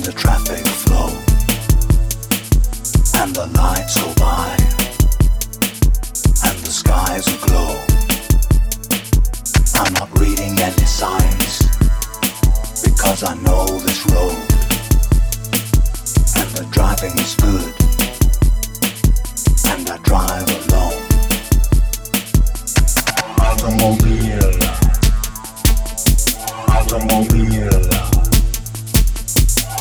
the traffic flow and the lights go by and the skies aglow. I'm not reading any signs because I know